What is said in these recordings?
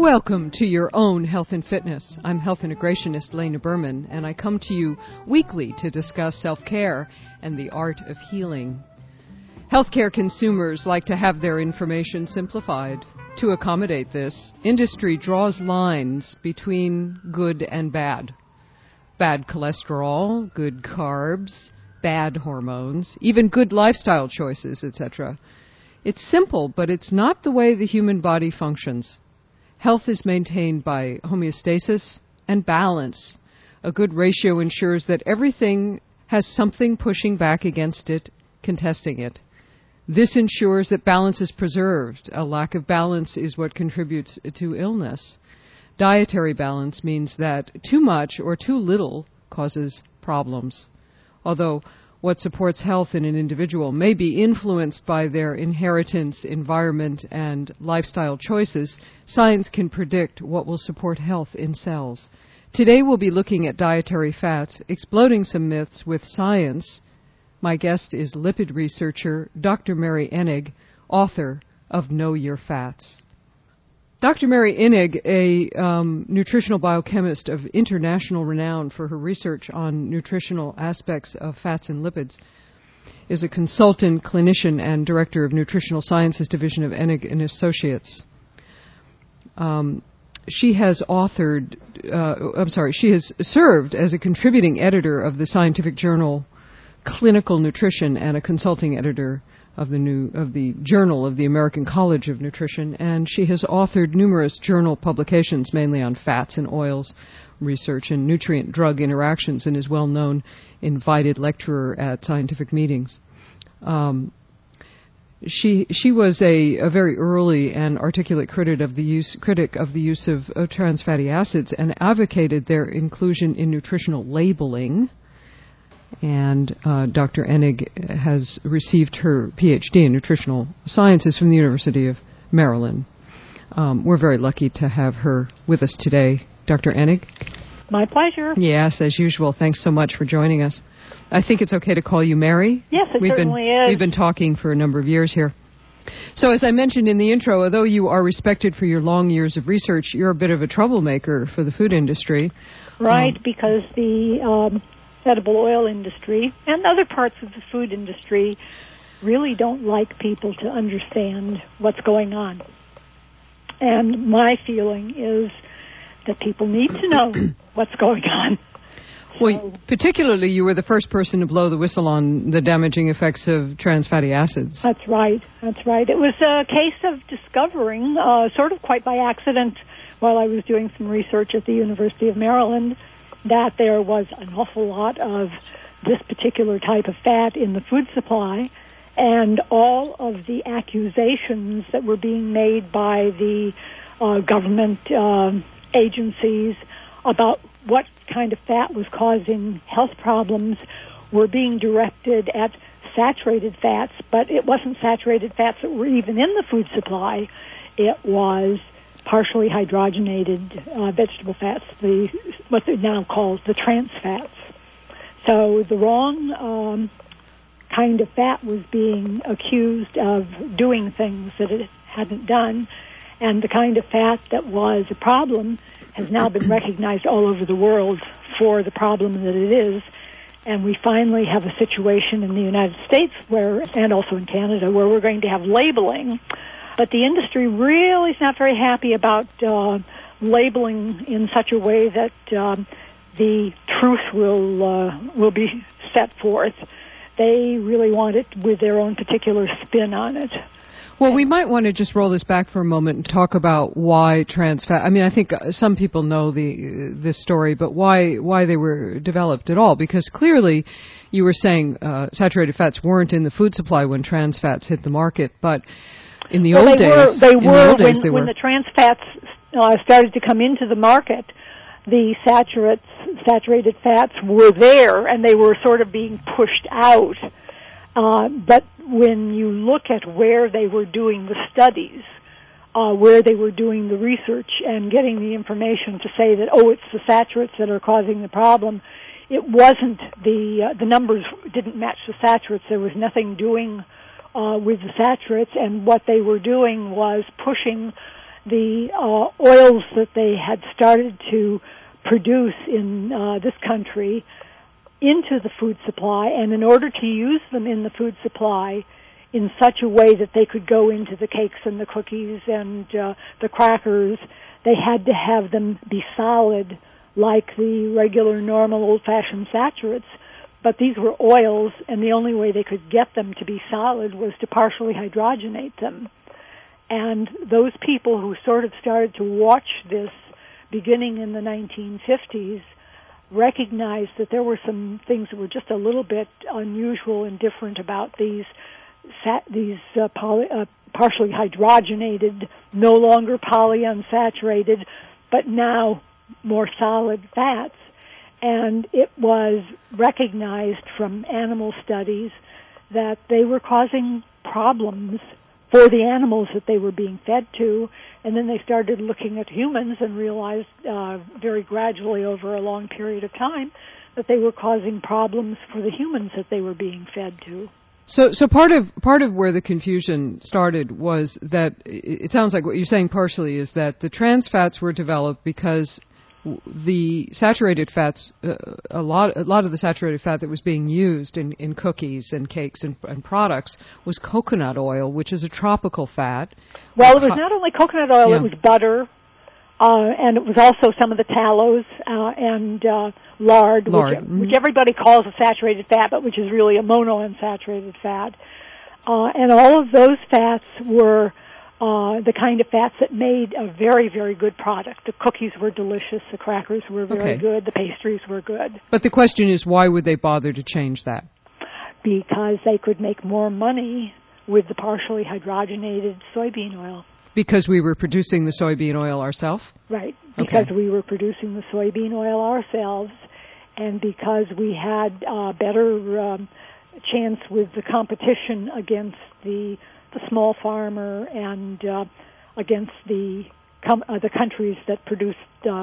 Welcome to Your Own Health and Fitness. I'm health integrationist Lena Berman, and I come to you weekly to discuss self-care and the art of healing. Healthcare consumers like to have their information simplified. To accommodate this, industry draws lines between good and bad. Bad cholesterol, good carbs, bad hormones, even good lifestyle choices, etc. It's simple, but it's not the way the human body functions. Health is maintained by homeostasis and balance. A good ratio ensures that everything has something pushing back against it, contesting it. This ensures that balance is preserved. A lack of balance is what contributes to illness. Dietary balance means that too much or too little causes problems. Although what supports health in an individual may be influenced by their inheritance, environment, and lifestyle choices, science can predict what will support health in cells. Today we'll be looking at dietary fats, exploding some myths with science. My guest is lipid researcher Dr. Mary Enig, author of Know Your Fats. Dr. Mary Enig, a nutritional biochemist of international renown for her research on nutritional aspects of fats and lipids, is a consultant, clinician, and director of Nutritional Sciences Division of Enig and Associates. She has served as a contributing editor of the scientific journal Clinical Nutrition and a consulting editor of the Journal of the American College of Nutrition, and she has authored numerous journal publications, mainly on fats and oils research and nutrient-drug interactions, and is well-known invited lecturer at scientific meetings. She was a very early and articulate critic of the use of trans fatty acids and advocated their inclusion in nutritional labeling. And Dr. Enig has received her PhD in nutritional sciences from the University of Maryland. We're very lucky to have her with us today. Dr. Enig? My pleasure. Yes, as usual. Thanks so much for joining us. I think it's okay to call you Mary. Yes, it certainly is. We've been talking for a number of years here. So as I mentioned in the intro, although you are respected for your long years of research, you're a bit of a troublemaker for the food industry. Right, because the edible oil industry and other parts of the food industry really don't like people to understand what's going on. And my feeling is that people need to know what's going on. Well, particularly you were the first person to blow the whistle on the damaging effects of trans fatty acids. That's right. It was a case of discovering, sort of quite by accident, while I was doing some research at the University of Maryland, that there was an awful lot of this particular type of fat in the food supply, and all of the accusations that were being made by the government agencies about what kind of fat was causing health problems were being directed at saturated fats, but it wasn't saturated fats that were even in the food supply. It was partially hydrogenated vegetable fats, what they now call the trans fats. So the wrong kind of fat was being accused of doing things that it hadn't done, and the kind of fat that was a problem has now been recognized all over the world for the problem that it is. And we finally have a situation in the United States and also in Canada, where we're going to have labeling. But the industry really is not very happy about labeling in such a way that the truth will be set forth. They really want it with their own particular spin on it. Well, we might want to just roll this back for a moment and talk about why trans fat. I mean, I think some people know this story, but why they were developed at all? Because clearly, you were saying saturated fats weren't in the food supply when trans fats hit the market, but in the old days, when the trans fats started to come into the market, the saturated fats were there, and they were sort of being pushed out. But when you look at where they were doing the studies, where they were doing the research and getting the information to say that, it's the saturates that are causing the problem, it wasn't the numbers didn't match the saturates. There was nothing doing with the saturates, and what they were doing was pushing the oils that they had started to produce in this country into the food supply, and in order to use them in the food supply in such a way that they could go into the cakes and the cookies and the crackers, they had to have them be solid like the regular, normal, old-fashioned saturates. But these were oils, and the only way they could get them to be solid was to partially hydrogenate them. And those people who sort of started to watch this beginning in the 1950s recognized that there were some things that were just a little bit unusual and different about these partially hydrogenated, no longer polyunsaturated, but now more solid fats. And it was recognized from animal studies that they were causing problems for the animals that they were being fed to. And then they started looking at humans and realized very gradually over a long period of time that they were causing problems for the humans that they were being fed to. So part of where the confusion started was that it sounds like what you're saying partially is that the trans fats were developed because the saturated fats, a lot of the saturated fat that was being used in cookies and cakes and products was coconut oil, which is a tropical fat. Well, it was not only coconut oil; yeah. It was butter, and it was also some of the tallows and lard, which everybody calls a saturated fat, but which is really a monounsaturated fat. And all of those fats were the kind of fats that made a very, very good product. The cookies were delicious, the crackers were very good, the pastries were good. But the question is, why would they bother to change that? Because they could make more money with the partially hydrogenated soybean oil. Because we were producing the soybean oil ourselves? Right, because we were producing the soybean oil ourselves, and because we had better chance with the competition against the small farmer and against the countries that produced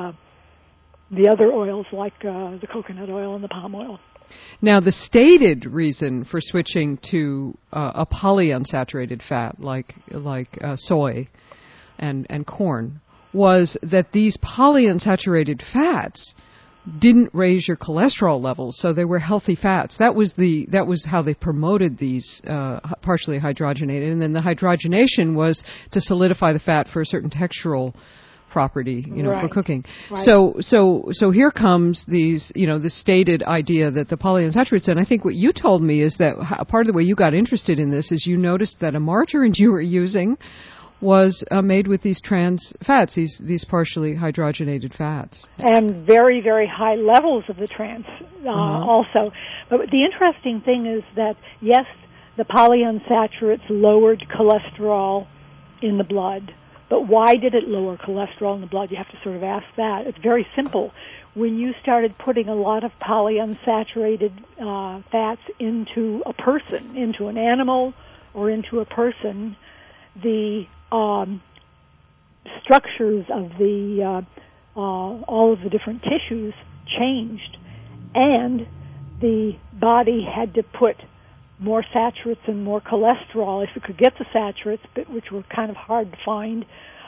the other oils like the coconut oil and the palm oil. Now, the stated reason for switching to a polyunsaturated fat like soy and corn was that these polyunsaturated fats didn't raise your cholesterol levels, so they were healthy fats. That was how they promoted these partially hydrogenated, and then the hydrogenation was to solidify the fat for a certain textural property, for cooking. Right. So here comes these, the stated idea that the polyunsaturates, and I think what you told me is that part of the way you got interested in this is you noticed that a margarine you were using was made with these trans fats, these partially hydrogenated fats. And very, very high levels of the trans also. But the interesting thing is that, yes, the polyunsaturates lowered cholesterol in the blood. But why did it lower cholesterol in the blood? You have to sort of ask that. It's very simple. When you started putting a lot of polyunsaturated fats into a person, into an animal or into a person, the structures of the all of the different tissues changed, and the body had to put more saturates and more cholesterol if it could get the saturates, but which were kind of hard to find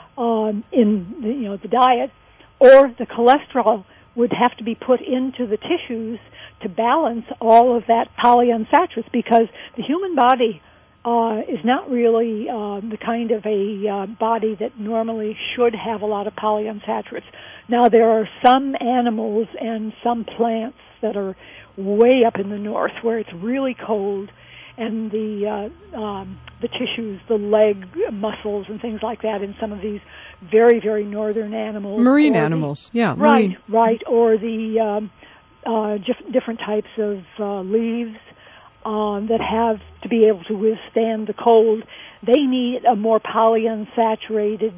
in the diet, or the cholesterol would have to be put into the tissues to balance all of that polyunsaturates, because the human body is not really the kind of a body that normally should have a lot of polyunsaturates. Now, there are some animals and some plants that are way up in the north where it's really cold, and the tissues, the leg muscles and things like that in some of these very, very northern animals. Marine animals, yeah. Right, right. Or the different types of leaves that have to be able to withstand the cold. They need a more polyunsaturated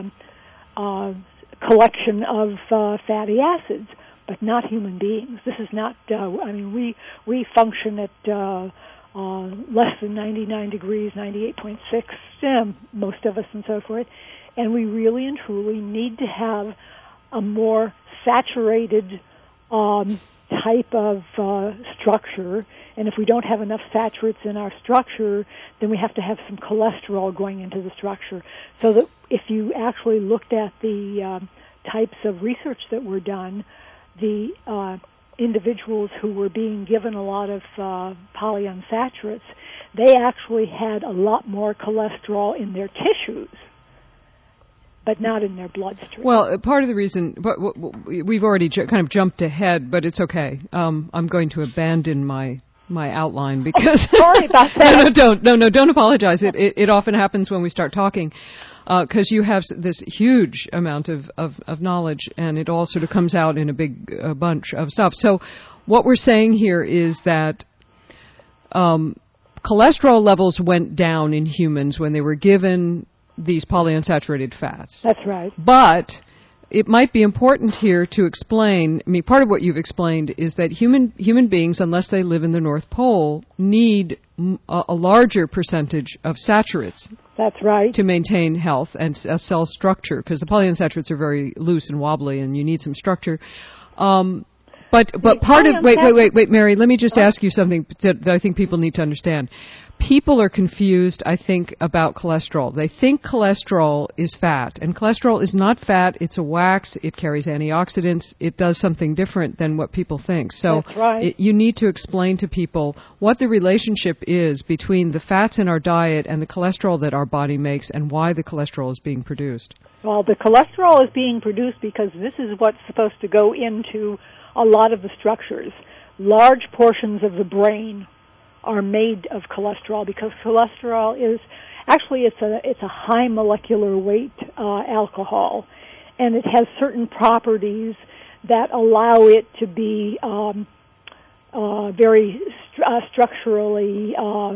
collection of fatty acids, but not human beings. This is not, we function at less than 99 degrees, 98.6, most of us and so forth, and we really and truly need to have a more saturated type of structure And if we don't have enough saturates in our structure, then we have to have some cholesterol going into the structure. So that if you actually looked at the types of research that were done, the individuals who were being given a lot of polyunsaturates, they actually had a lot more cholesterol in their tissues, but not in their bloodstream. Well, part of the reason, but we've already kind of jumped ahead, but it's okay. I'm going to abandon my outline because sorry about that. Don't apologize. It often happens when we start talking. Because you have this huge amount of knowledge, and it all sort of comes out in a big bunch of stuff. So what we're saying here is that cholesterol levels went down in humans when they were given these polyunsaturated fats. That's right. But it might be important here to explain, I mean, part of what you've explained is that human beings, unless they live in the North Pole, need a larger percentage of saturates. That's right. To maintain health and a cell structure, because the polyunsaturates are very loose and wobbly, and you need some structure. But part of wait, Mary, let me just ask you something that I think people need to understand. People are confused, I think, about cholesterol. They think cholesterol is fat, and cholesterol is not fat. It's a wax. It carries antioxidants. It does something different than what people think. So that's right. You need to explain to people what the relationship is between the fats in our diet and the cholesterol that our body makes, and why the cholesterol is being produced. Well, the cholesterol is being produced because this is what's supposed to go into a lot of the structures. Large portions of the brain are made of cholesterol because cholesterol is actually it's a high molecular weight alcohol, and it has certain properties that allow it to be very structurally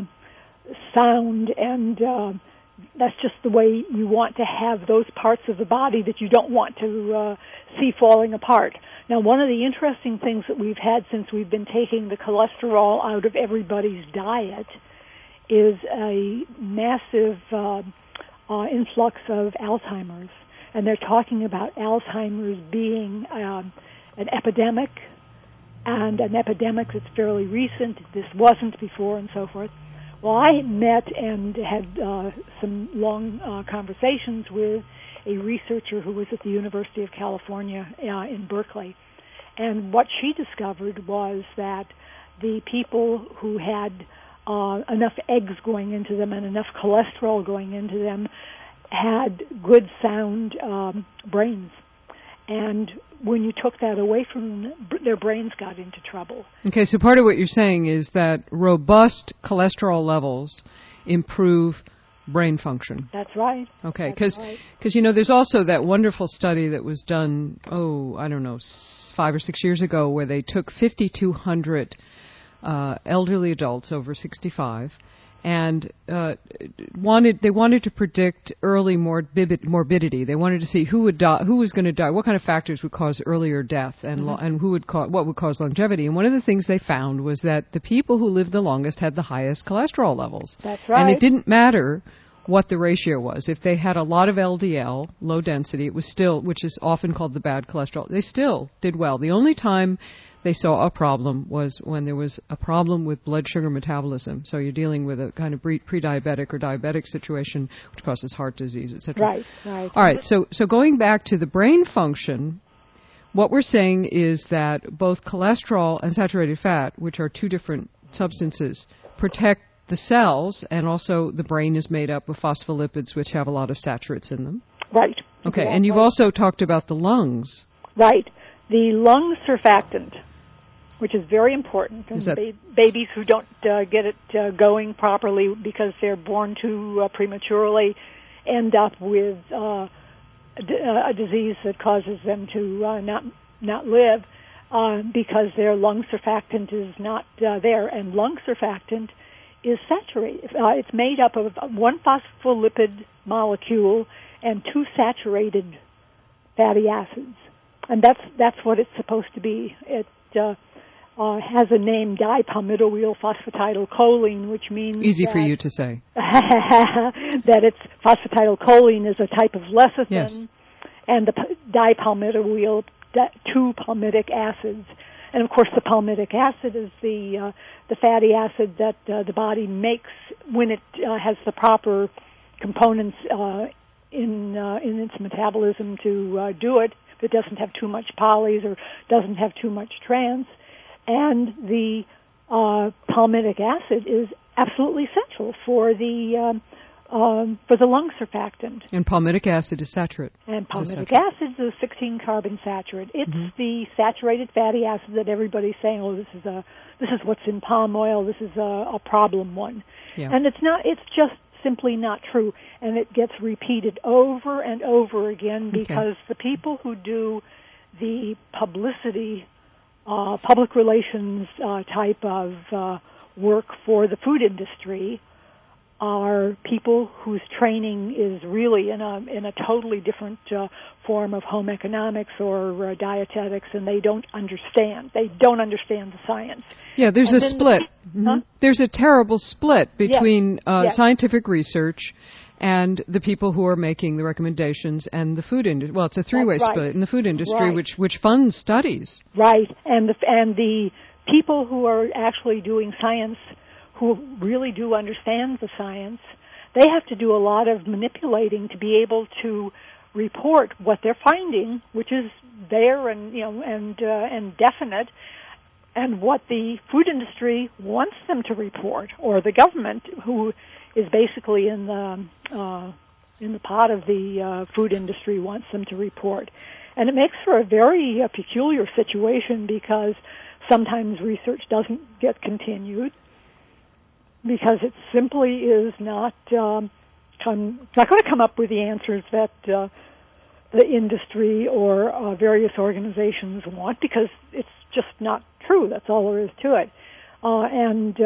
sound, and that's just the way you want to have those parts of the body that you don't want to see falling apart. Now, one of the interesting things that we've had since we've been taking the cholesterol out of everybody's diet is a massive influx of Alzheimer's. And they're talking about Alzheimer's being an epidemic, and an epidemic that's fairly recent. This wasn't before, and so forth. Well, I met and had some long conversations with a researcher who was at the University of California in Berkeley. And what she discovered was that the people who had enough eggs going into them and enough cholesterol going into them had good, sound brains. And when you took that away from them, their brains got into trouble. Okay, so part of what you're saying is that robust cholesterol levels improve brain function. That's right. Okay, because you know, there's also that wonderful study that was done, 5 or 6 years ago, where they took 5,200 elderly adults over 65 and they wanted to predict early morbidity. They wanted to see who would die, who was going to die, what kind of factors would cause earlier death, and and what would cause longevity. And one of the things they found was that the people who lived the longest had the highest cholesterol levels. That's right. And it didn't matter what the ratio was. If they had a lot of LDL, low density, it was still, which is often called the bad cholesterol, they still did well. The only time they saw a problem was when there was a problem with blood sugar metabolism. So you're dealing with a kind of pre-diabetic or diabetic situation, which causes heart disease, etc. Right. All right, so going back to the brain function, what we're saying is that both cholesterol and saturated fat, which are two different substances, protect the cells, and also the brain is made up of phospholipids, which have a lot of saturates in them. Right. Okay, exactly. And you've also talked about the lungs. Right. The lung surfactant, which is very important. And babies who don't get it going properly because they're born too prematurely end up with a disease that causes them to not live because their lung surfactant is not there. And lung surfactant is saturated. It's made up of one phospholipid molecule and two saturated fatty acids. And that's what it's supposed to be. It has a name, dipalmitoyl phosphatidylcholine, which means easy for you to say. That it's phosphatidylcholine is a type of lecithin, yes. And the dipalmitoyl, two palmitic acids. And of course, the palmitic acid is the fatty acid that the body makes when it has the proper components in its metabolism to do it. If it doesn't have too much polys or doesn't have too much trans, and the palmitic acid is absolutely essential for the lung surfactant. And palmitic acid is saturate. And palmitic acid is a 16-carbon saturate. It's the saturated fatty acid that everybody's saying, oh, this is what's in palm oil. This is a problem one. Yeah. And it's not. It's just simply not true. And it gets repeated over and over again because the people who do the publicity, public relations type of work for the food industry are people whose training is really in a totally different form of home economics or dietetics, and they don't understand. They don't understand the science. Yeah, there's a split. There's a terrible split between scientific research and the people who are making the recommendations and the food industry. Well, it's a three-way split in the food industry, which funds studies. Right, and the people who are actually doing science, who really do understand the science, they have to do a lot of manipulating to be able to report what they're finding, which is there and definite, and what the food industry wants them to report, or the government, who is basically in the pot of the food industry, wants them to report. And it makes for a very peculiar situation because sometimes research doesn't get continued, because it simply is not going to come up with the answers that the industry or various organizations want, because it's just not true. That's all there is to it. And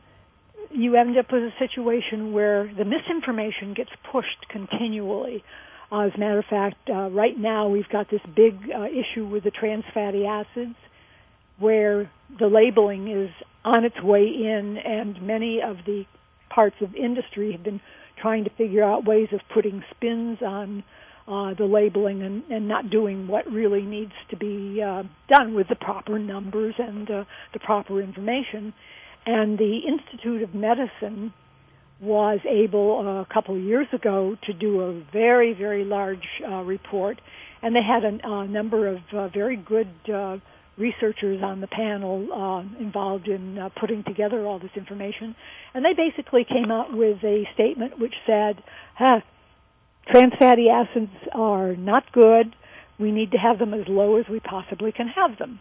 you end up with a situation where the misinformation gets pushed continually. As a matter of fact, right now we've got this big issue with the trans fatty acids, where the labeling is on its way in, and many of the parts of industry have been trying to figure out ways of putting spins on the labeling and not doing what really needs to be done with the proper numbers and the proper information. And the Institute of Medicine was able a couple of years ago to do a very, very large report, and they had a number of very good researchers on the panel involved in putting together all this information. And they basically came out with a statement which said, trans fatty acids are not good. We need to have them as low as we possibly can have them.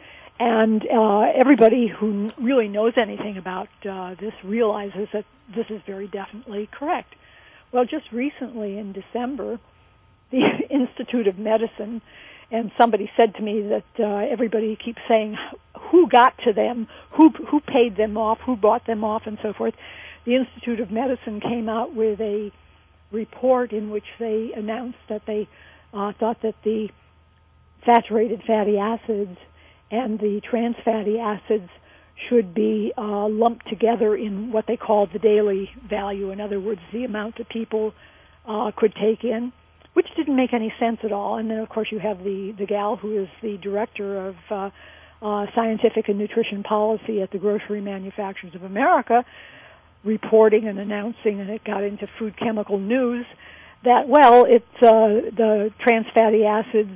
And everybody who really knows anything about this realizes that this is very definitely correct. Well, just recently in December, the Institute of Medicine, and somebody said to me that everybody keeps saying who got to them, who paid them off, who bought them off, and so forth. The Institute of Medicine came out with a report in which they announced that they thought that the saturated fatty acids and the trans fatty acids should be lumped together in what they called the daily value. In other words, the amount that people could take in, which didn't make any sense at all. And then, of course, you have the gal who is the director of scientific and nutrition policy at the Grocery Manufacturers of America, reporting and announcing, and it got into Food Chemical News, that, well, it's the trans fatty acids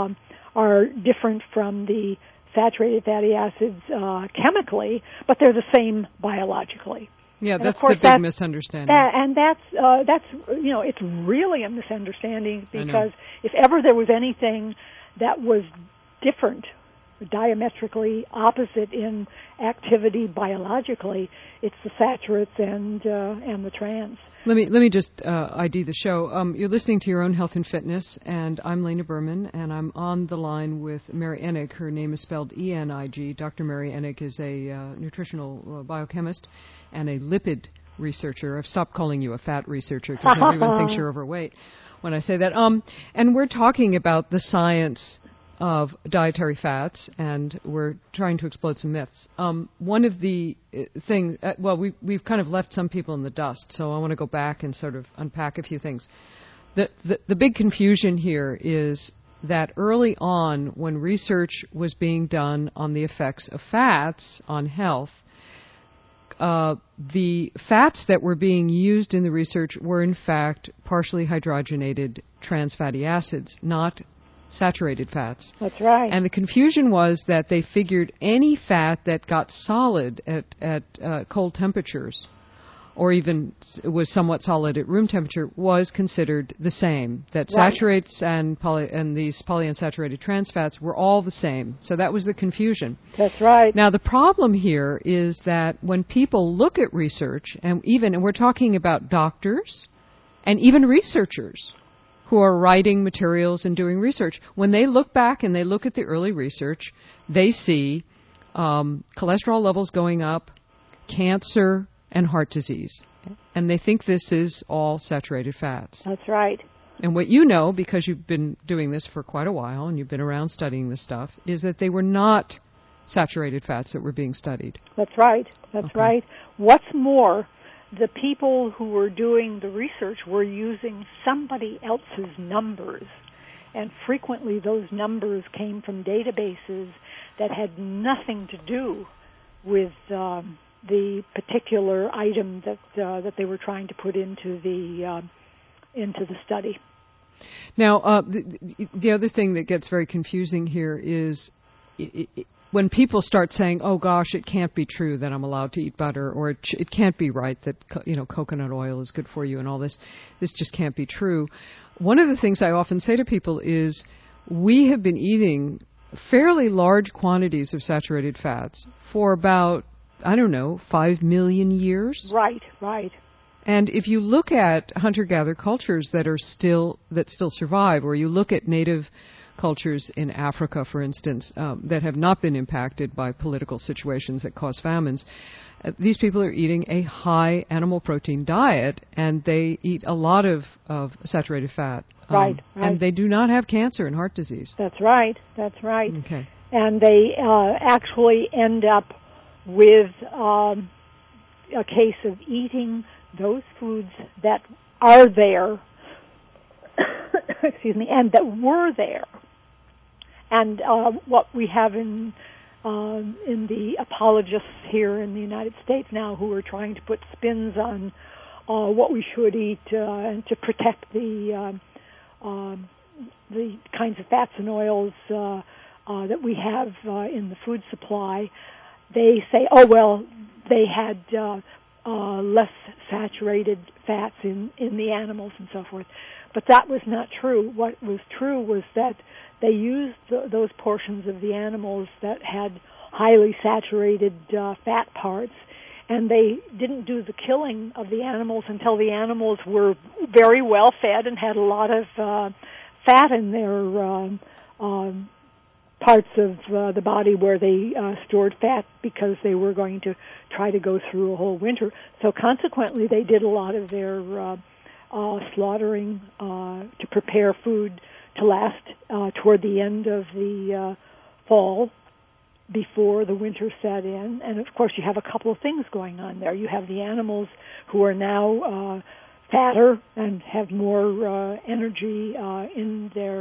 are different from the saturated fatty acids chemically, but they're the same biologically. Yeah, that's the big misunderstanding. And that's it's really a misunderstanding, because if ever there was anything that was different, diametrically opposite in activity biologically, it's the saturates and the trans. Let me just ID the show. You're listening to Your Own Health and Fitness, and I'm Lena Berman, and I'm on the line with Mary Enig. Her name is spelled E-N-I-G. Dr. Mary Enig is a nutritional biochemist and a lipid researcher. I've stopped calling you a fat researcher because everyone thinks you're overweight when I say that. And we're talking about the science of dietary fats, and we're trying to explode some myths. One of the things, we've kind of left some people in the dust, so I want to go back and sort of unpack a few things. The big confusion here is that early on, when research was being done on the effects of fats on health, the fats that were being used in the research were in fact partially hydrogenated trans fatty acids, not saturated fats. That's right. And the confusion was that they figured any fat that got solid at cold temperatures, or even was somewhat solid at room temperature, was considered the same. That saturates and these polyunsaturated trans fats were all the same. So that was the confusion. That's right. Now the problem here is that when people look at research, and we're talking about doctors and even researchers who are writing materials and doing research, when they look back and they look at the early research, they see cholesterol levels going up, cancer, and heart disease. And they think this is all saturated fats. That's right. And what you know, because you've been doing this for quite a while and you've been around studying this stuff, is that they were not saturated fats that were being studied. That's right. That's right. What's more, the people who were doing the research were using somebody else's numbers. And frequently those numbers came from databases that had nothing to do with the particular item that they were trying to put into the study. Now, the other thing that gets very confusing here is when people start saying, "Oh gosh, it can't be true that I'm allowed to eat butter," or "It can't be right that coconut oil is good for you," and all this just can't be true. One of the things I often say to people is, we have been eating fairly large quantities of saturated fats for about 5 million years. Right, right. And if you look at hunter-gatherer cultures that still survive, or you look at native cultures in Africa, for instance, that have not been impacted by political situations that cause famines, these people are eating a high animal protein diet, and they eat a lot of saturated fat. Right. And they do not have cancer and heart disease. That's right. That's right. Okay. And they actually end up with a case of eating those foods that are there, excuse me, and that were there. And what we have in the apologists here in the United States now, who are trying to put spins on what we should eat and to protect the kinds of fats and oils that we have in the food supply, they say, oh, well, they had less saturated fats in the animals and so forth. But that was not true. What was true was that they used those portions of the animals that had highly saturated fat parts, and they didn't do the killing of the animals until the animals were very well fed and had a lot of fat in their parts of the body where they stored fat, because they were going to try to go through a whole winter. So consequently, they did a lot of their slaughtering to prepare food to last toward the end of the fall, before the winter set in. And of course, you have a couple of things going on there. You have the animals who are now fatter and have more energy in their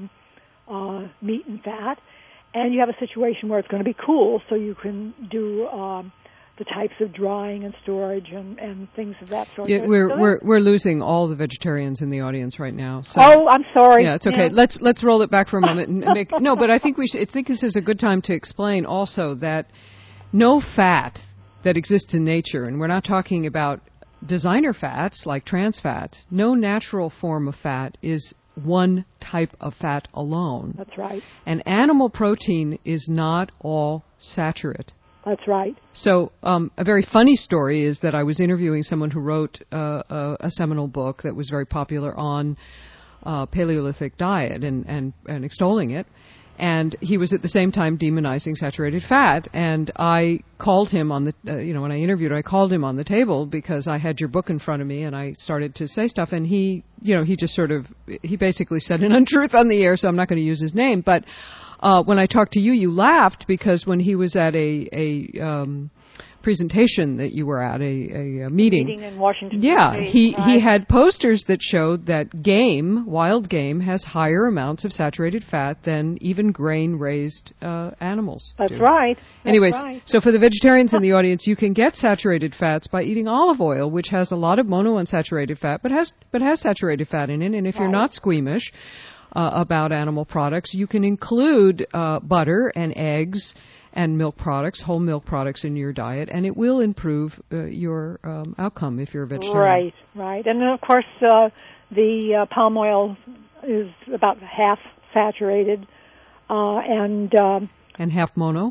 meat and fat, and you have a situation where it's going to be cool, so you can do the types of drying and storage and things of that sort. Yeah, we're losing all the vegetarians in the audience right now. So. Oh, I'm sorry. Yeah, it's okay. Yeah. Let's roll it back for a moment and make but I think I think this is a good time to explain also that no fat that exists in nature, and we're not talking about designer fats like trans fats, no natural form of fat is one type of fat alone. That's right. And animal protein is not all saturate. That's right. So a very funny story is that I was interviewing someone who wrote a seminal book that was very popular on Paleolithic diet and extolling it. And he was at the same time demonizing saturated fat. And I called him on the, when I interviewed, I called him on the table because I had your book in front of me, and I started to say stuff. And he just he basically said an untruth on the air, so I'm not going to use his name. But when I talked to you, you laughed because when he was at a presentation that you were at, a meeting in Washington, yeah, D.C. he had posters that showed that wild game, has higher amounts of saturated fat than even grain-raised animals That's do. right. Anyways, right. So for the vegetarians in the audience, you can get saturated fats by eating olive oil, which has a lot of monounsaturated fat, but has saturated fat in it. And if you're not squeamish about animal products, you can include butter and eggs and milk products, whole milk products in your diet, and it will improve your outcome if you're a vegetarian. Right. And then, of course, the palm oil is about half saturated, and half mono.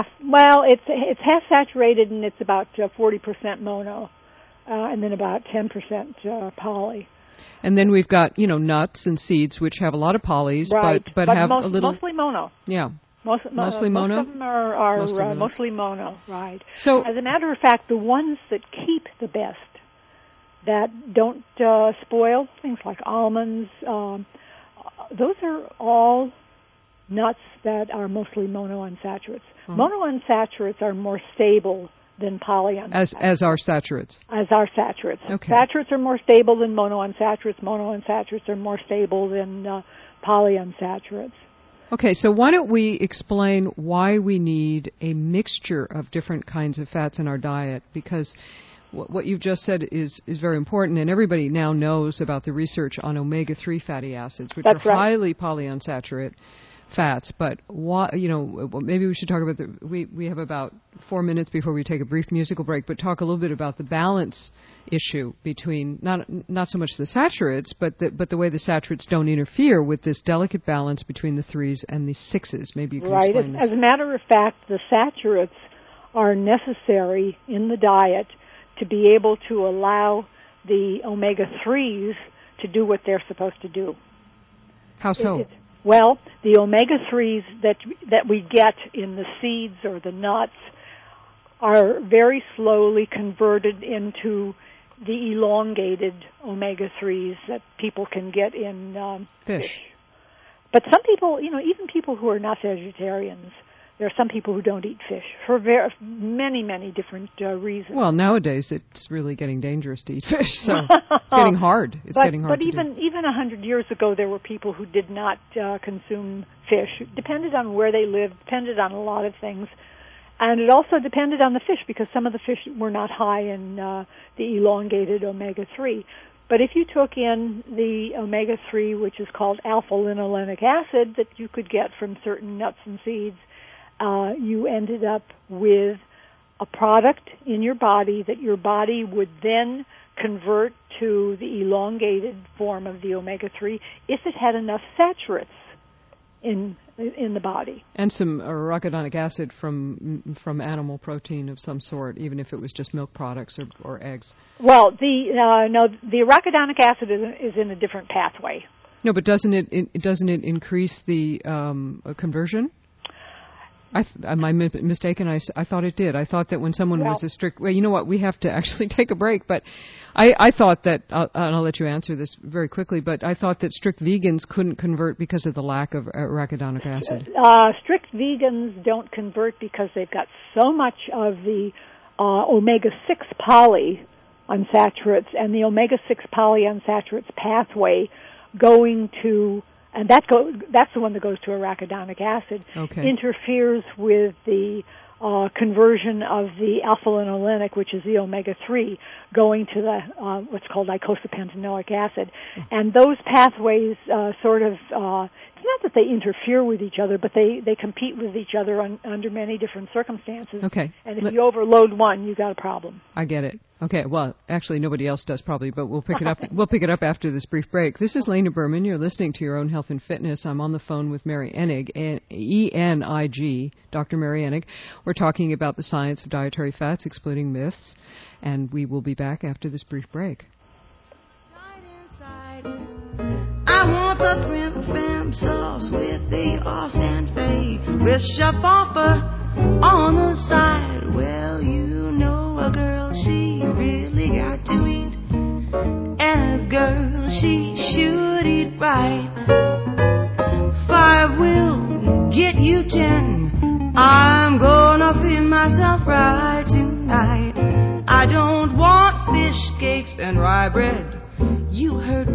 It's half saturated, and it's about 40% mono, and then about 10% poly. And then we've got nuts and seeds, which have a lot of polys, but have a little mostly mono. Yeah. Mostly mono? Most of them are mostly mono, right. So, as a matter of fact, the ones that keep the best, that don't spoil, things like almonds, those are all nuts that are mostly monounsaturates. Mm-hmm. Monounsaturates are more stable than polyunsaturates. As are saturates. As are saturates. Okay. Saturates are more stable than monounsaturates. Monounsaturates are more stable than polyunsaturates. Okay, so why don't we explain why we need a mixture of different kinds of fats in our diet? Because what you've just said is very important, and everybody now knows about the research on omega-3 fatty acids, which are highly polyunsaturated fats. But why, maybe we should talk about we have about 4 minutes before we take a brief musical break, but talk a little bit about the balance issue between not so much the saturates, but the way the saturates don't interfere with this delicate balance between the 3s and the 6s. Maybe you can explain this. As a matter of fact, the saturates are necessary in the diet to be able to allow the omega-3s to do what they're supposed to do. How so? Well, the omega-3s that we get in the seeds or the nuts are very slowly converted into the elongated omega-3s that people can get in fish. But some people, even people who are not vegetarians, there are some people who don't eat fish for many, many different reasons. Well, nowadays it's really getting dangerous to eat fish, so it's getting hard. But even 100 years ago, there were people who did not consume fish. It depended on where they lived, depended on a lot of things. And it also depended on the fish, because some of the fish were not high in the elongated omega-3. But if you took in the omega-3, which is called alpha-linolenic acid, that you could get from certain nuts and seeds, you ended up with a product in your body that your body would then convert to the elongated form of the omega-3 if it had enough saturates in the body. And some arachidonic acid from animal protein of some sort, even if it was just milk products or eggs. Well, the arachidonic acid is in a different pathway. No, but doesn't it increase the conversion? Am I mistaken? I thought it did. I thought that when someone was a strict... Well, you know what? We have to actually take a break. But I thought that... and I'll let you answer this very quickly, but I thought that strict vegans couldn't convert because of the lack of arachidonic acid. Strict vegans don't convert because they've got so much of the omega-6 polyunsaturates and the omega-6 polyunsaturates pathway going to... And that's the one that goes to arachidonic acid, interferes with the conversion of the alpha-linolenic, which is the omega-3, going to the what's called icosapentaenoic acid. And those pathways it's not that they interfere with each other, but they compete with each other under many different circumstances. Okay. And if you overload one, you got a problem. I get it. Okay, well, actually nobody else does probably, but we'll pick it up. We'll pick it up after this brief break. This is Lena Berman. You're listening to Your Own Health and Fitness. I'm on the phone with Mary Enig, E-N-I-G, Dr. Mary Enig. We're talking about the science of dietary fats, excluding myths, and we will be back after this brief break. I want the prim fram sauce with the os and fay, with chef offer on the side. Well, you know a girl, she really got to eat, and a girl, she should eat right. 5 will get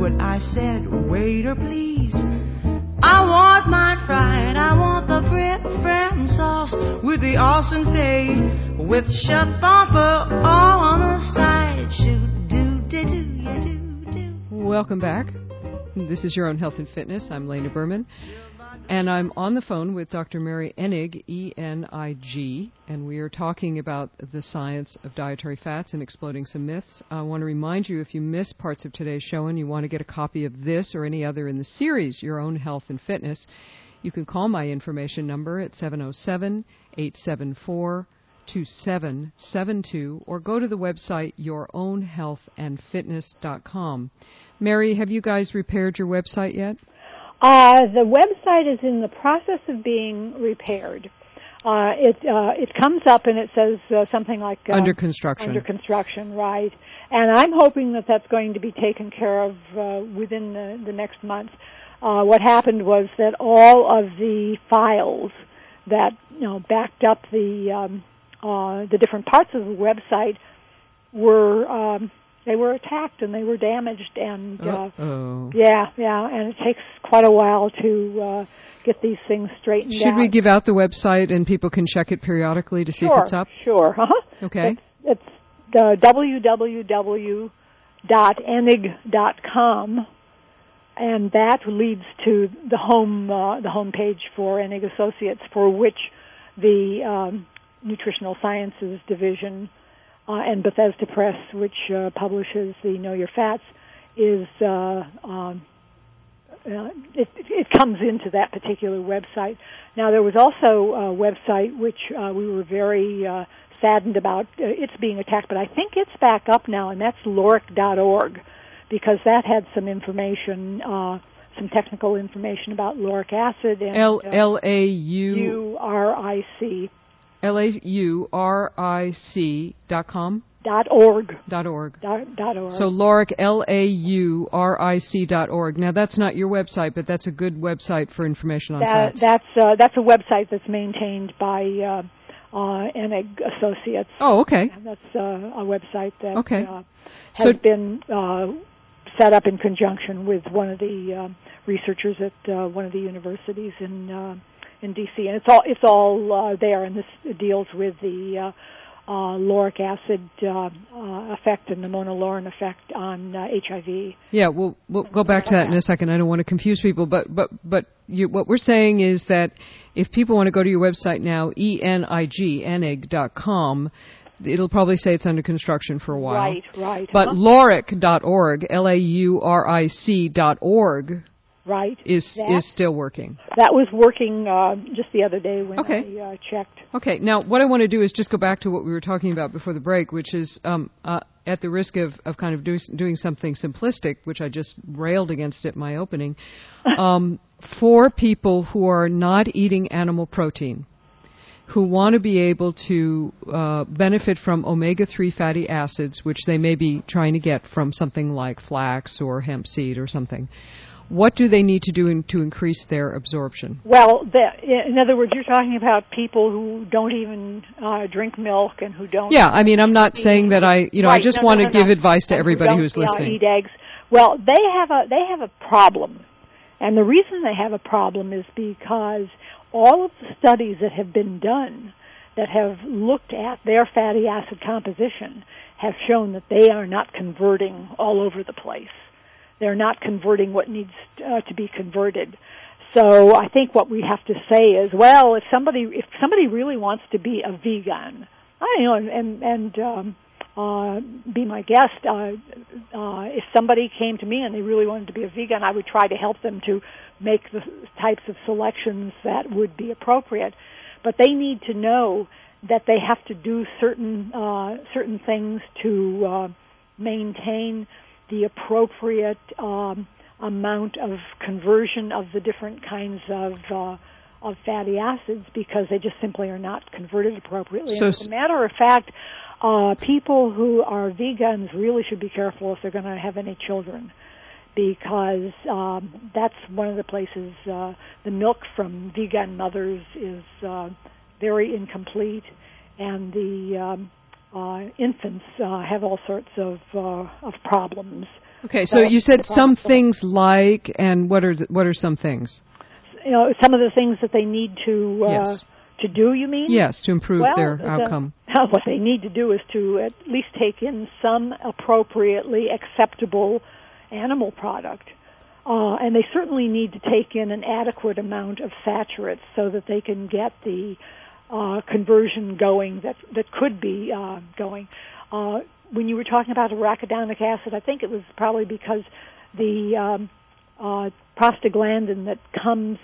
what I said. Waiter, please. I want my fried. I want the prim sauce with the Austin Fay, with chef offer all on the side. Shoot, do, you do. Welcome back. This is Your Own Health and Fitness. I'm Lena Berman. And I'm on the phone with Dr. Mary Enig, E-N-I-G, and we are talking about the science of dietary fats and exploding some myths. I want to remind you, if you missed parts of today's show and you want to get a copy of this or any other in the series, Your Own Health and Fitness, you can call my information number at 707-874-2772 or go to the website yourownhealthandfitness.com. Mary, have you guys repaired your website yet? The website is in the process of being repaired. It comes up and it says something like under construction. Under construction, right? And I'm hoping that that's going to be taken care of within the next month. What happened was that all of the files that backed up the different parts of the website were they were attacked and they were damaged, and and it takes quite a while to get these things straightened out. Should we give out the website and people can check it periodically to see if it's up? Sure. Okay. It's www.enig.com, and that leads to the home page for Enig Associates, for which the Nutritional Sciences Division and Bethesda Press, which publishes the Know Your Fats, is it comes into that particular website. Now, there was also a website which we were very saddened about it's being attacked, but I think it's back up now, and that's lauric.org, because that had some information, some technical information about lauric acid and LAURIC. LAURIC.com? .org. So Lauric, LAURIC.org. Now, that's not your website, but that's a good website for information on fats. That's a website that's maintained by Enig Associates. Oh, okay. And that's a website that has been set up in conjunction with one of the researchers at one of the universities in D.C. And it's all there, and this deals with the lauric acid effect and the monolaurin effect on HIV. Yeah, we'll go back to that in a second. I don't want to confuse people, but what we're saying is that if people want to go to your website now, enig.com, it'll probably say it's under construction for a while. Right. But lauric.org, LAURIC.org, right, is still working. That was working just the other day when I checked. Okay, now what I want to do is just go back to what we were talking about before the break, which is at the risk of kind of doing something simplistic, which I just railed against at my opening, for people who are not eating animal protein, who want to be able to benefit from omega-3 fatty acids, which they may be trying to get from something like flax or hemp seed or something. What do they need to do to increase their absorption? Well, in other words, you're talking about people who don't even drink milk and who don't. Yeah, I mean, I'm not saying that I just want to give advice to everybody who's listening. Eat eggs. Well, they have a problem, and the reason they have a problem is because all of the studies that have been done that have looked at their fatty acid composition have shown that they are not converting all over the place. They're not converting what needs to be converted. So I think what we have to say is, well, if somebody really wants to be a vegan, and be my guest, if somebody came to me and they really wanted to be a vegan, I would try to help them to make the types of selections that would be appropriate. But they need to know that they have to do certain things to maintain the appropriate amount of conversion of the different kinds of fatty acids, because they just simply are not converted appropriately. So, as a matter of fact, people who are vegans really should be careful if they're going to have any children, because that's one of the places the milk from vegan mothers is very incomplete, and the infants have all sorts of problems. Okay, so you said some things like, and what are some things? Some of the things that they need to do, you mean? Yes, to improve their outcome. What they need to do is to at least take in some appropriately acceptable animal product. And they certainly need to take in an adequate amount of saturates so that they can get the conversion going that could be going. When you were talking about arachidonic acid, I think it was probably because the prostaglandin that comes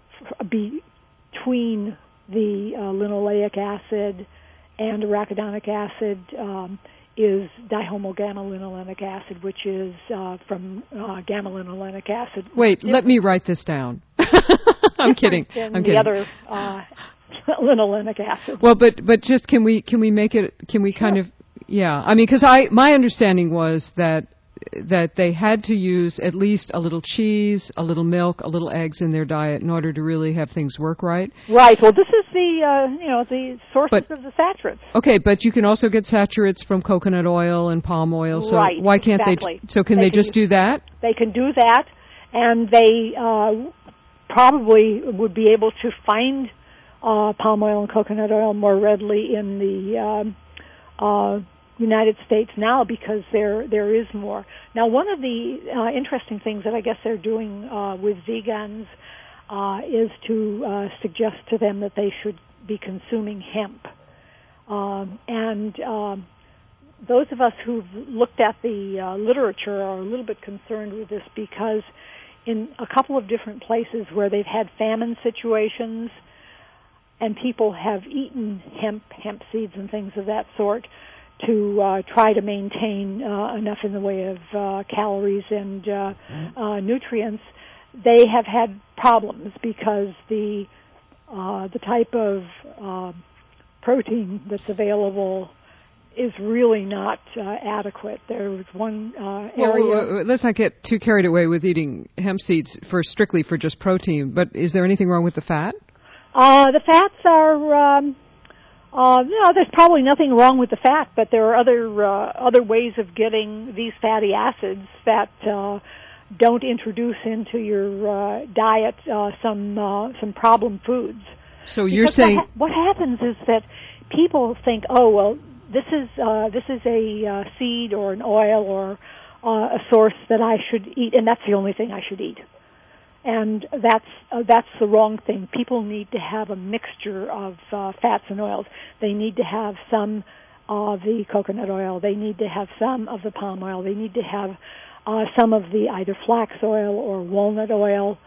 between the linoleic acid and arachidonic acid is dihomogamma-linolenic acid, which is from gamma-linolenic acid. Wait, let me write this down. I'm kidding. The other linolenic acid. Well, but just can we make it? Can we kind of? Yeah, I mean, because my understanding was that they had to use at least a little cheese, a little milk, a little eggs in their diet in order to really have things work right. Right. Well, this is the sources of the saturates. Okay, but you can also get saturates from coconut oil and palm oil. So right, why can't exactly. they? So can they just do that? They can do that, and they probably would be able to find palm oil and coconut oil more readily in the United States now because there is more. Now, one of the interesting things that I guess they're doing with vegans is to suggest to them that they should be consuming hemp. And those of us who've looked at the literature are a little bit concerned with this because in a couple of different places where they've had famine situations and people have eaten hemp seeds and things of that sort to try to maintain enough in the way of calories and nutrients, they have had problems because the type of protein that's available is really not adequate. There was one area... Well, let's not get too carried away with eating hemp seeds strictly for just protein, but is there anything wrong with the fat? The fats are... there's probably nothing wrong with the fat, but there are other ways of getting these fatty acids that don't introduce into your diet some problem foods. So you're saying what happens is that people think, oh well, this is a seed or an oil or a source that I should eat, and that's the only thing I should eat. And that's the wrong thing. People need to have a mixture of fats and oils. They need to have some of the coconut oil. They need to have some of the palm oil. They need to have some of the either flax oil or walnut oil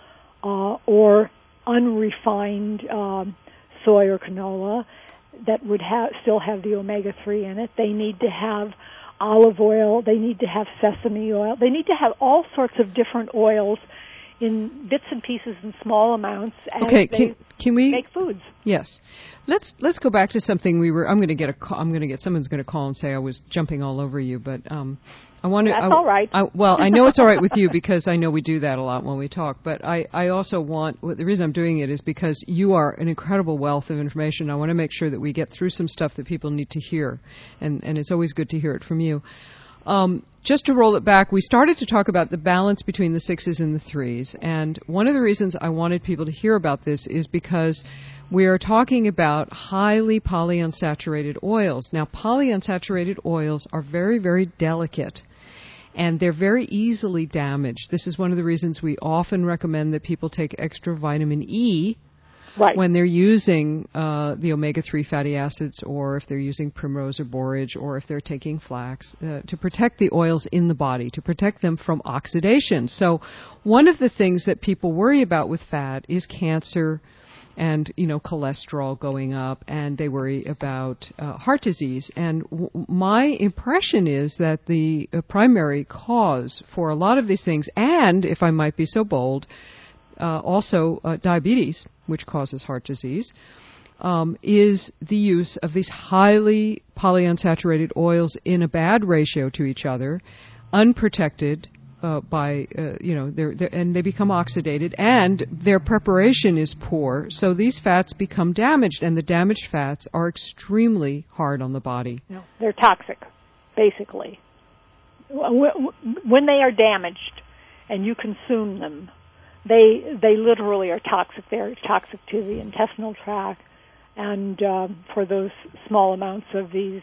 or unrefined soy or canola that would still have the omega-3 in it. They need to have olive oil. They need to have sesame oil. They need to have all sorts of different oils in bits and pieces in small amounts as can we make foods. Yes. Let's go back to something I'm going to get someone's going to call and say I was jumping all over you, but I want to That's all right. I know it's all right with you because I know we do that a lot when we talk, but I also the reason I'm doing it is because you are an incredible wealth of information. I want to make sure that we get through some stuff that people need to hear, and it's always good to hear it from you. Just to roll it back, we started to talk about the balance between the 6s and the 3s, and one of the reasons I wanted people to hear about this is because we are talking about highly polyunsaturated oils. Now, polyunsaturated oils are very, very delicate, and they're very easily damaged. This is one of the reasons we often recommend that people take extra vitamin E when they're using the omega-3 fatty acids, or if they're using primrose or borage, or if they're taking flax, to protect the oils in the body, to protect them from oxidation. So one of the things that people worry about with fat is cancer and, cholesterol going up, and they worry about heart disease. And my impression is that the primary cause for a lot of these things, and if I might be so bold, also diabetes, which causes heart disease, is the use of these highly polyunsaturated oils in a bad ratio to each other, unprotected, and they become oxidated, and their preparation is poor, so these fats become damaged, and the damaged fats are extremely hard on the body. No, they're toxic, basically. When they are damaged and you consume them, they literally are toxic. They're toxic to the intestinal tract, and for those small amounts of these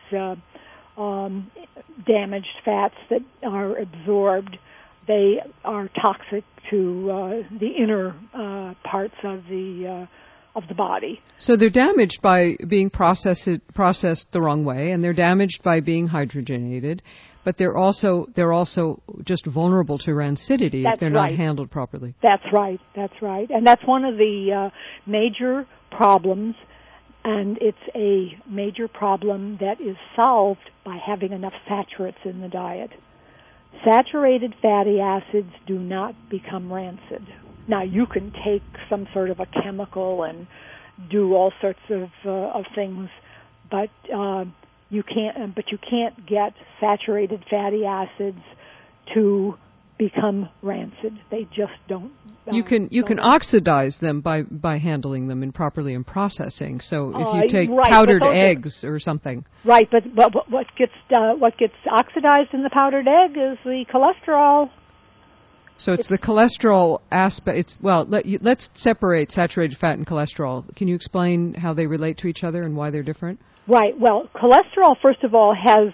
damaged fats that are absorbed, they are toxic to the inner parts of the body. So they're damaged by being processed the wrong way, and they're damaged by being hydrogenated, but they're also just vulnerable to rancidity if they're not handled properly. That's right. And that's one of the major problems, and it's a major problem that is solved by having enough saturates in the diet. Saturated fatty acids do not become rancid. Now, you can take some sort of a chemical and do all sorts of things, but you can't get saturated fatty acids to become rancid. They just don't. You can oxidize them by handling them improperly in processing. So if you take powdered eggs or something. Right, but what gets oxidized in the powdered egg is the cholesterol. So it's the cholesterol aspect. Let's separate saturated fat and cholesterol. Can you explain how they relate to each other and why they're different? Right. Well, cholesterol, first of all, has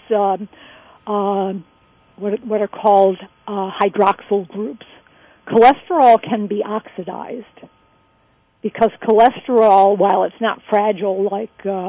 what are called hydroxyl groups. Cholesterol can be oxidized because cholesterol, while it's not fragile like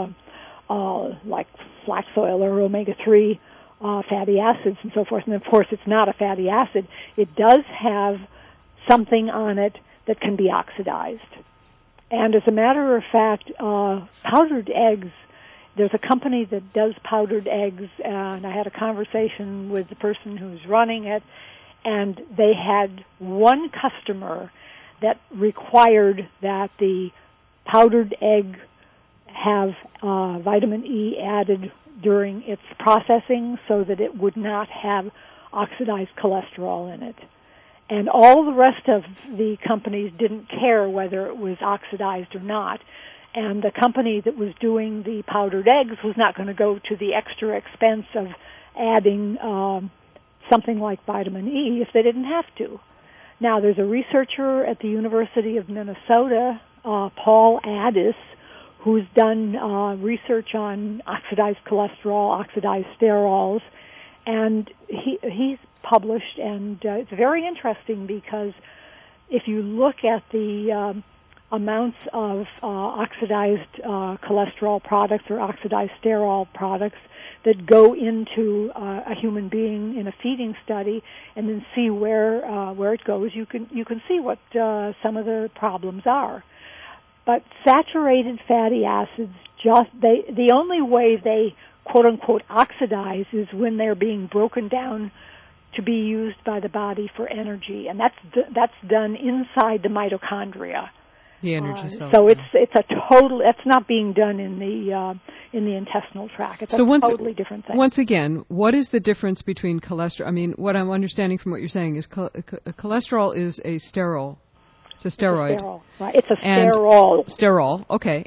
flax oil or omega-3 fatty acids and so forth, and of course it's not a fatty acid, it does have something on it that can be oxidized. And as a matter of fact, powdered eggs, there's a company that does powdered eggs, and I had a conversation with the person who's running it, and they had one customer that required that the powdered egg have vitamin E added during its processing so that it would not have oxidized cholesterol in it. And all the rest of the companies didn't care whether it was oxidized or not. And the company that was doing the powdered eggs was not going to go to the extra expense of adding something like vitamin E if they didn't have to. Now, there's a researcher at the University of Minnesota, Paul Addis, who's done research on oxidized cholesterol, oxidized sterols, and he's published, and it's very interesting because if you look at the amounts of oxidized cholesterol products or oxidized sterol products that go into a human being in a feeding study, and then see where it goes, you can see what some of the problems are. But saturated fatty acids, the only way they quote unquote oxidize is when they're being broken down to be used by the body for energy, and that's done inside the mitochondria. The energy cells. So it's a total. It's not being done in the intestinal tract. It's a totally different thing. Once again, what is the difference between cholesterol? I mean, what I'm understanding from what you're saying is cholesterol is a sterol. It's a steroid. It's a sterol. Sterol. Okay.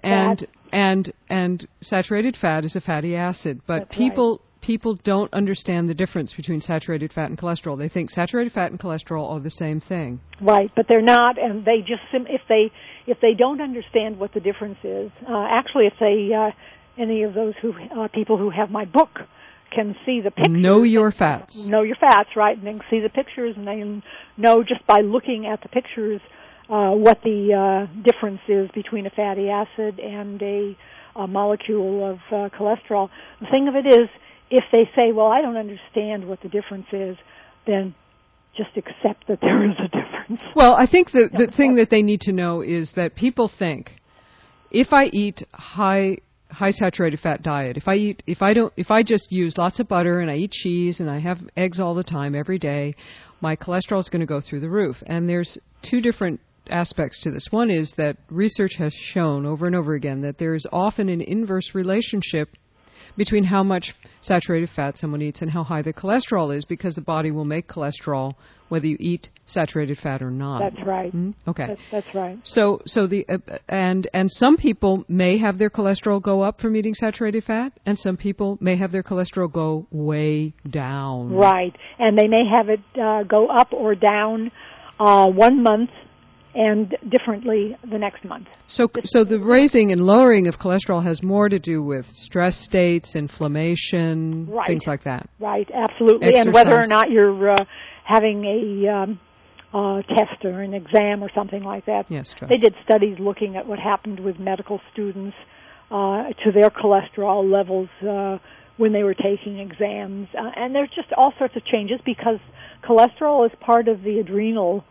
And saturated fat is a fatty acid, but people don't understand the difference between saturated fat and cholesterol. They think saturated fat and cholesterol are the same thing. Right, but they're not, and they just if they don't understand what the difference is, actually, if they any of those people who have my book can see the pictures. Know Your Fats. Know Your Fats, right? And they can see the pictures, and they know just by looking at the pictures what the difference is between a fatty acid and a molecule of cholesterol. The thing of it is, if they say, well, I don't understand what the difference is, then just accept that there is a difference. Well, I think the thing that they need to know is that people think, if I eat high saturated fat diet, if I just use lots of butter and I eat cheese and I have eggs all the time every day, my cholesterol is going to go through the roof. And there's two different aspects to this. One is that research has shown over and over again that there is often an inverse relationship between how much saturated fat someone eats and how high the cholesterol is, because the body will make cholesterol whether you eat saturated fat or not. That's right. Okay. That's right. So and some people may have their cholesterol go up from eating saturated fat, and some people may have their cholesterol go way down. Right, and they may have it go up or down 1 month and differently the next month. So the raising and lowering of cholesterol has more to do with stress states, inflammation, right. things like that. Right, absolutely. Exercise. And whether or not you're having a test or an exam or something like that. Yes, stress. They did studies looking at what happened with medical students to their cholesterol levels when they were taking exams. And there's just all sorts of changes because cholesterol is part of the adrenal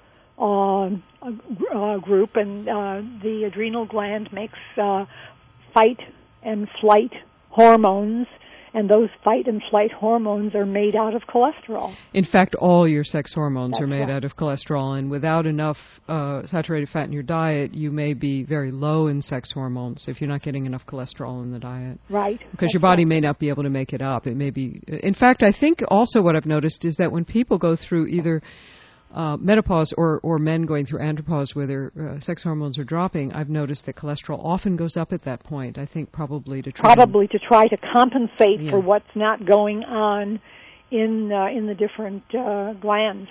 group, and the adrenal gland makes fight and flight hormones, and those fight and flight hormones are made out of cholesterol. In fact, all your sex hormones That's are made right. out of cholesterol, and without enough saturated fat in your diet, you may be very low in sex hormones if you're not getting enough cholesterol in the diet. Right. Because your body may not be able to make it up. It may be. In fact, I think also what I've noticed is that when people go through either menopause or men going through andropause where their sex hormones are dropping, I've noticed that cholesterol often goes up at that point. I think probably to try to compensate for what's not going on in the different glands.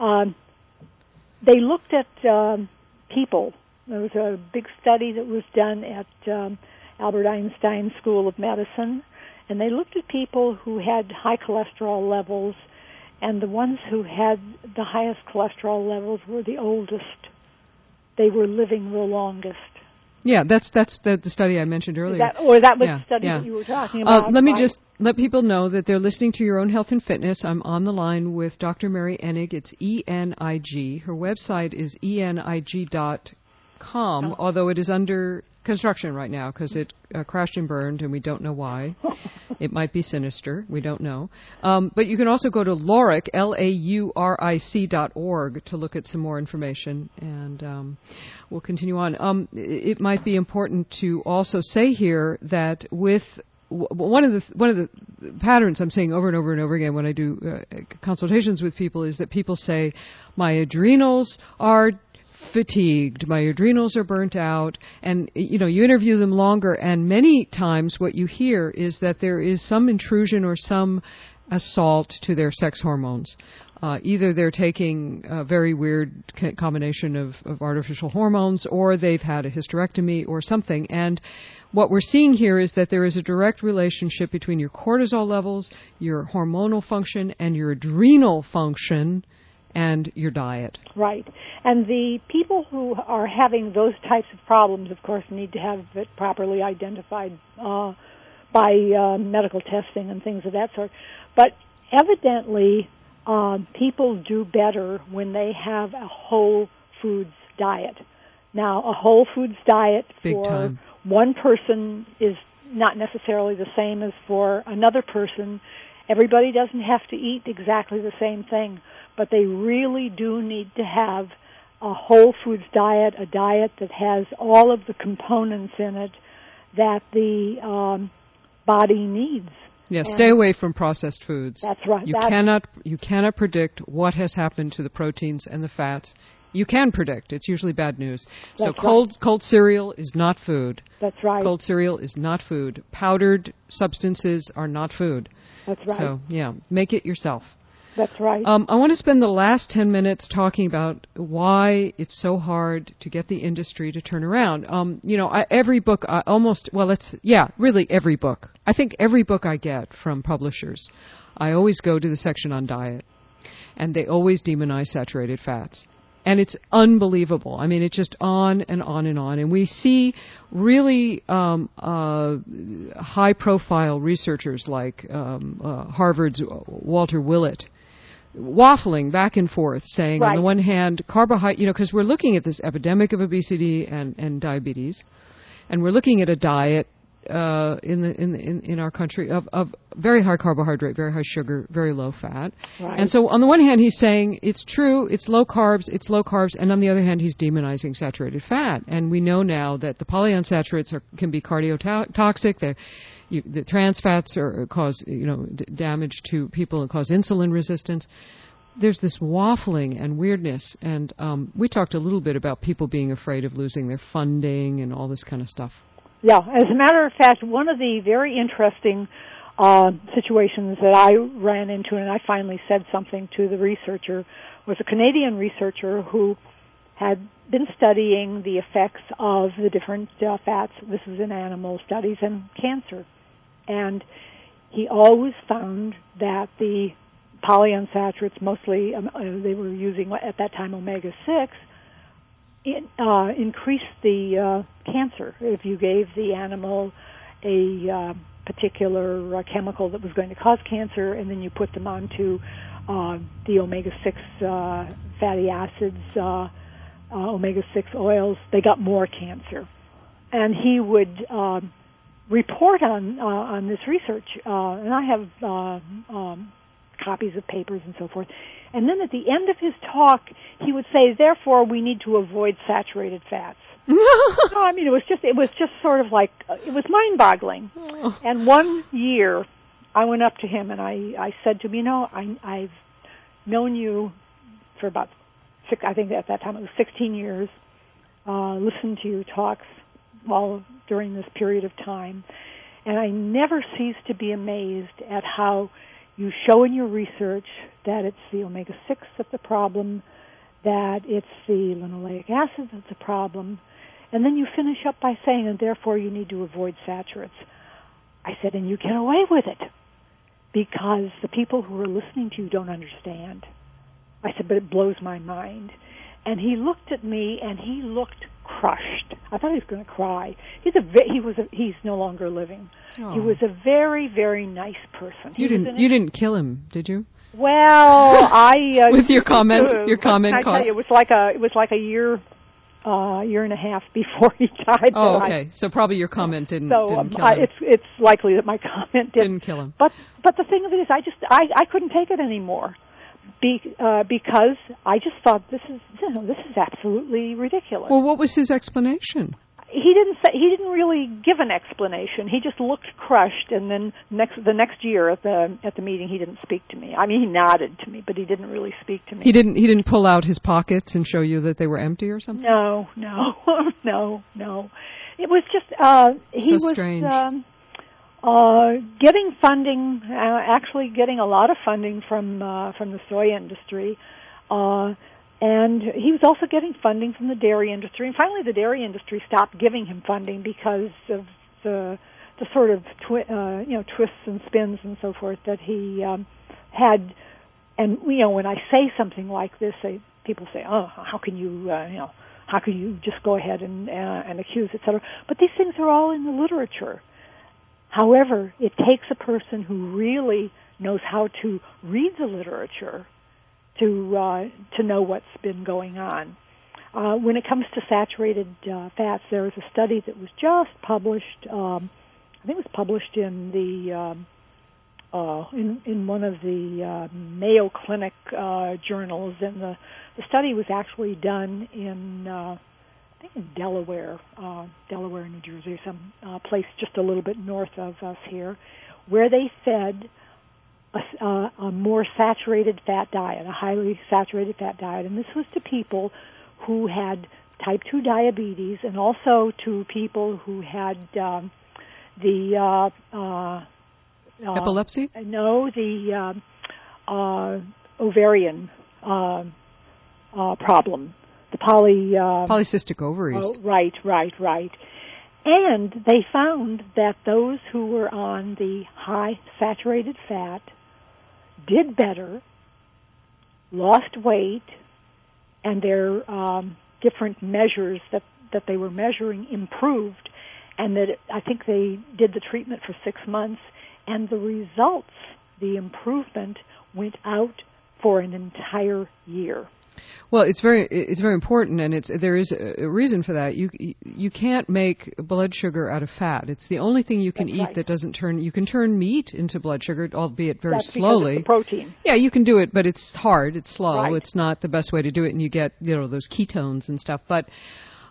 They looked at people. There was a big study that was done at Albert Einstein School of Medicine, and they looked at people who had high cholesterol levels. And the ones who had the highest cholesterol levels were the oldest. They were living the longest. Yeah, that's the study I mentioned earlier. That was the study that you were talking about. Let me just let people know that they're listening to Your Own Health and Fitness. I'm on the line with Dr. Mary Enig. It's ENIG. Her website is enig.com, although it is under construction right now because it crashed and burned, and we don't know why. It might be sinister. We don't know. But you can also go to Lauric, LAURIC.org, to look at some more information, and we'll continue on. It might be important to also say here that with one of the patterns I'm seeing over and over and over again when I do consultations with people is that people say, my adrenals are fatigued, my adrenals are burnt out, and you interview them longer, and many times what you hear is that there is some intrusion or some assault to their sex hormones. Either they're taking a very weird combination of artificial hormones, or they've had a hysterectomy or something. And what we're seeing here is that there is a direct relationship between your cortisol levels, your hormonal function, and your adrenal function, and your diet. Right. And the people who are having those types of problems, of course, need to have it properly identified by medical testing and things of that sort. But evidently, people do better when they have a whole foods diet. Now, a whole foods diet for one person is not necessarily the same as for another person. Everybody doesn't have to eat exactly the same thing, but they really do need to have a whole foods diet, a diet that has all of the components in it that the body needs. Yeah, stay away from processed foods. That's right. You cannot predict what has happened to the proteins and the fats. You can predict. It's usually bad news. So cold cereal is not food. That's right. Cold cereal is not food. Powdered substances are not food. That's right. So, yeah, make it yourself. That's right. I want to spend the last 10 minutes talking about why it's so hard to get the industry to turn around. Every book, really every book. I think every book I get from publishers, I always go to the section on diet, and they always demonize saturated fats. And it's unbelievable. I mean, it's just on and on and on. And we see really high-profile researchers like Harvard's Walter Willett waffling back and forth, saying on the one hand, carbohydrate, because we're looking at this epidemic of obesity and diabetes, and we're looking at a diet in our country of very high carbohydrate, very high sugar, very low fat. Right. And so on the one hand he's saying it's true, it's low carbs, and on the other hand he's demonizing saturated fat. And we know now that the polyunsaturates can be cardiotoxic. the trans fats cause damage to people and cause insulin resistance. There's this waffling and weirdness, and we talked a little bit about people being afraid of losing their funding and all this kind of stuff. Yeah, as a matter of fact, one of the very interesting situations that I ran into, and I finally said something to the researcher, was a Canadian researcher who had been studying the effects of the different fats, this was in animal studies, and cancer. And he always found that the polyunsaturates, mostly they were using at that time omega-6, increased the cancer. If you gave the animal a particular chemical that was going to cause cancer, and then you put them onto the omega-6 fatty acids, omega-6 oils, they got more cancer. And he would report on this research, and I have copies of papers and so forth. And then at the end of his talk, he would say, therefore, we need to avoid saturated fats. No, I mean, it was just sort of like, it was mind-boggling. And one year, I went up to him and I said to him, I've known you for about I think at that time it was 16 years, listened to your talks all during this period of time, and I never cease to be amazed at how you show in your research that it's the omega-6 that's the problem, that it's the linoleic acid that's the problem, and then you finish up by saying, and therefore you need to avoid saturates. I said, and you get away with it because the people who are listening to you don't understand. I said, but it blows my mind. And he looked at me, and he looked crushed. I thought he was going to cry. He's no longer living. Oh. He was a very, very nice person. You didn't kill him, did you? Well, with your comment, caused. It was like a year and a half before he died. Oh, okay. So probably your comment didn't kill him. It's likely that my comment didn't kill him. But the thing of it is, I couldn't take it anymore. Because I just thought this is absolutely ridiculous. Well, what was his explanation? He didn't really give an explanation. He just looked crushed, and then the next year at the meeting, he didn't speak to me. I mean, he nodded to me, but he didn't really speak to me. He didn't pull out his pockets and show you that they were empty or something? No. It was just he was strange. Getting funding, actually getting a lot of funding from the soy industry, and he was also getting funding from the dairy industry. And finally, the dairy industry stopped giving him funding because of the sort of twists and spins and so forth that he had. And when I say something like this, people say, "Oh, how can you how can you just go ahead and accuse, etc." But these things are all in the literature. However, it takes a person who really knows how to read the literature to know what's been going on. When it comes to saturated fats, there was a study that was just published. I think it was published in the in one of the Mayo Clinic journals, and the study was actually done in I think in Delaware, New Jersey, some place just a little bit north of us here, where they fed a more saturated fat diet, a highly saturated fat diet. And this was to people who had type 2 diabetes and also to people who had epilepsy? No, the ovarian problem. The polycystic ovaries. Oh, right. And they found that those who were on the high saturated fat did better, lost weight, and their different measures that they were measuring improved, and that I think they did the treatment for 6 months, and the results, the improvement, went out for an entire year. Well, it's very important, and there is a reason for that. You can't make blood sugar out of fat. It's the only thing you can eat that doesn't turn. You can turn meat into blood sugar, albeit very slowly. That's because it's the protein. Yeah, you can do it, but it's hard. It's slow. Right. It's not the best way to do it, and you get those ketones and stuff. But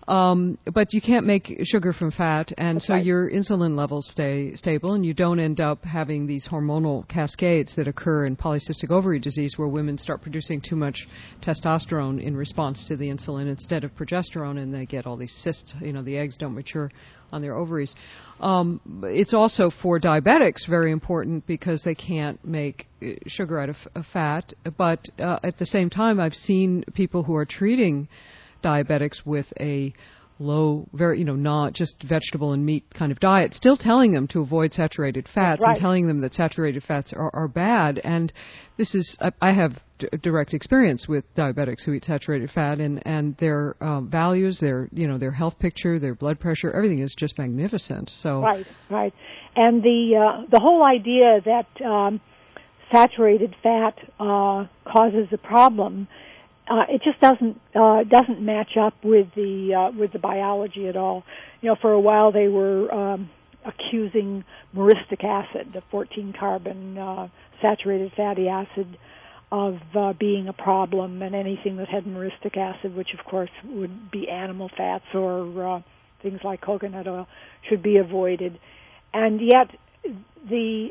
But you can't make sugar from fat, and That's so right. your insulin levels stay stable, and you don't end up having these hormonal cascades that occur in polycystic ovary disease, where women start producing too much testosterone in response to the insulin instead of progesterone, and they get all these cysts. The eggs don't mature on their ovaries. It's also for diabetics very important because they can't make sugar out of fat. But at the same time, I've seen people who are treating diabetics with a low, very, not just vegetable and meat kind of diet, still telling them to avoid saturated fats Right. and telling them that saturated fats are bad. And this is, I have direct experience with diabetics who eat saturated fat, and their values, their health picture, their blood pressure, everything is just magnificent. So Right. And the whole idea that saturated fat causes a problem, it just doesn't match up with the biology at all. For a while they were accusing myristic acid, the 14-carbon saturated fatty acid, of being a problem, and anything that had myristic acid, which of course would be animal fats or things like coconut oil, should be avoided. And yet the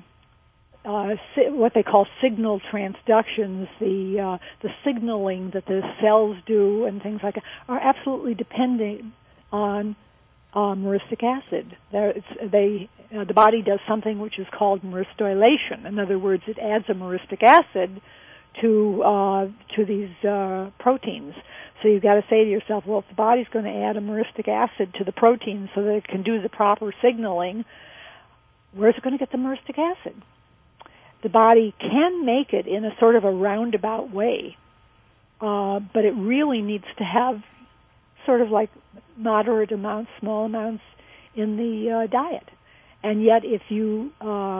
what they call signal transductions, the signaling that the cells do and things like that, are absolutely dependent on myristic acid. The body does something which is called myristoylation. In other words, it adds a myristic acid to these proteins. So you've got to say to yourself, well, if the body's going to add a myristic acid to the protein so that it can do the proper signaling, where's it going to get the myristic acid? The body can make it in a sort of a roundabout way, but it really needs to have sort of like moderate amounts, small amounts in the diet. And yet if you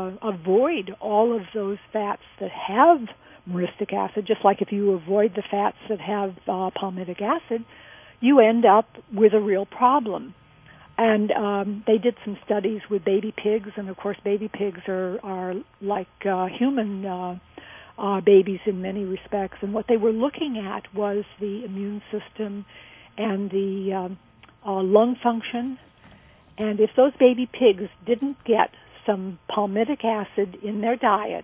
avoid all of those fats that have myristic acid, just like if you avoid the fats that have palmitic acid, you end up with a real problem. And they did some studies with baby pigs, and of course baby pigs are like human babies in many respects. And what they were looking at was the immune system and the lung function. And if those baby pigs didn't get some palmitic acid in their diet,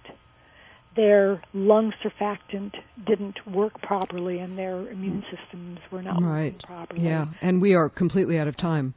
their lung surfactant didn't work properly and their immune systems were not working properly. Yeah, and we are completely out of time.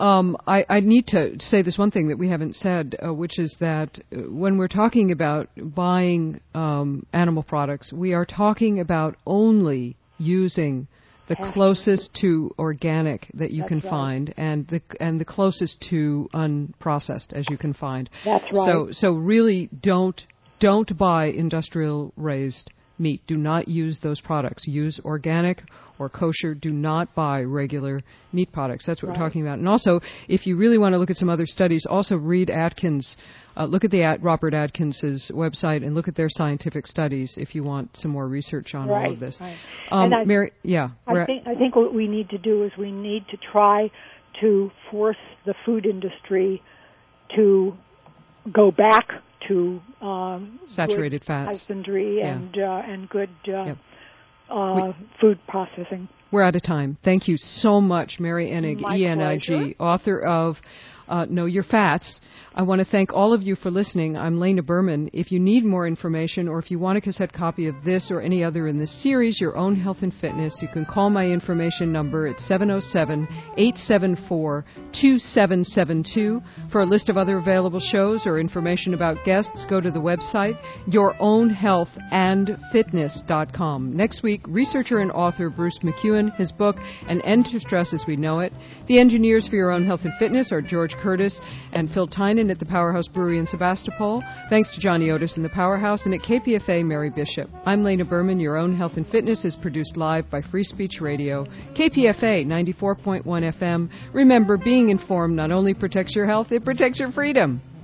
I need to say this one thing that we haven't said, which is that when we're talking about buying animal products, we are talking about only using the closest to organic that you can find, and the closest to unprocessed as you can find. That's right. So really don't buy industrial raised meat. Do not use those products. Use organic or kosher. Do not buy regular meat products. That's what we're talking about. And also, if you really want to look at some other studies, also read Atkins. Look at Robert Atkins's website and look at their scientific studies if you want some more research on all of this. Right. Mary, I think what we need to do is we need to try to force the food industry to go back to saturated good fats, husbandry, and good food processing. We're out of time. Thank you so much, Mary Enig, ENIG, author of Know Your Fats. I want to thank all of you for listening. I'm Lena Berman. If you need more information or if you want a cassette copy of this or any other in this series, Your Own Health and Fitness, you can call my information number at 707-874-2772. For a list of other available shows or information about guests, go to the website yourownhealthandfitness.com. Next week, researcher and author Bruce McEwen, his book, An End to Stress as We Know It. The engineers for Your Own Health and Fitness are George Curtis and Phil Tynan at the Powerhouse Brewery in Sebastopol. Thanks to Johnny Otis in the Powerhouse, and at KPFA, Mary Bishop. I'm Lena Berman. Your Own Health and Fitness is produced live by Free Speech Radio, KPFA 94.1 FM. Remember, being informed not only protects your health, it protects your freedom.